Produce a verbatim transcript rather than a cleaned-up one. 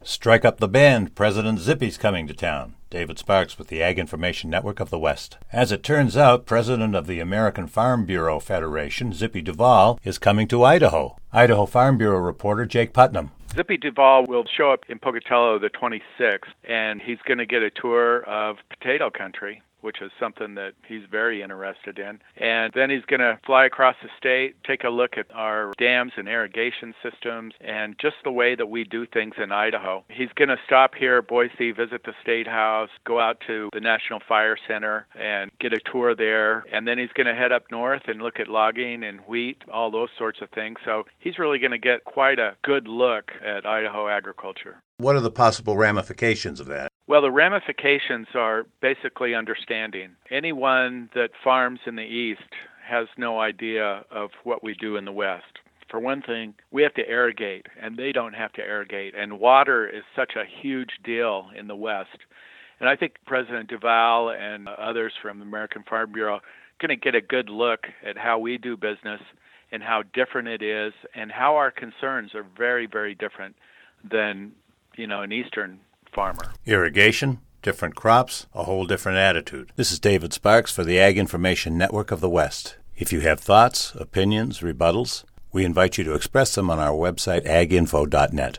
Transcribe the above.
Strike up the band. President Zippy's coming to town. David Sparks with the Ag Information Network of the West. As it turns out, President of the American Farm Bureau Federation, Zippy Duvall, is coming to Idaho. Idaho Farm Bureau reporter Jake Putnam. Zippy Duvall will show up in Pocatello the twenty-sixth, and he's going to get a tour of potato country, which is something that he's very interested in. And then he's going to fly across the state, take a look at our dams and irrigation systems, and just the way that we do things in Idaho. He's going to stop here at Boise, visit the State House, go out to the National Fire Center and get a tour there. And then he's going to head up north and look at logging and wheat, all those sorts of things. So he's really going to get quite a good look at Idaho agriculture. What are the possible ramifications of that? Well, the ramifications are basically understanding. Anyone that farms in the East has no idea of what we do in the West. For one thing, we have to irrigate, and they don't have to irrigate. And water is such a huge deal in the West. And I think President Duvall and others from the American Farm Bureau are going to get a good look at how we do business and how different it is and how our concerns are very, very different than, you know, an Eastern farmer. Irrigation, different crops, a whole different attitude. This is David Sparks for the Ag Information Network of the West. If you have thoughts, opinions, rebuttals, we invite you to express them on our website, ag info dot net.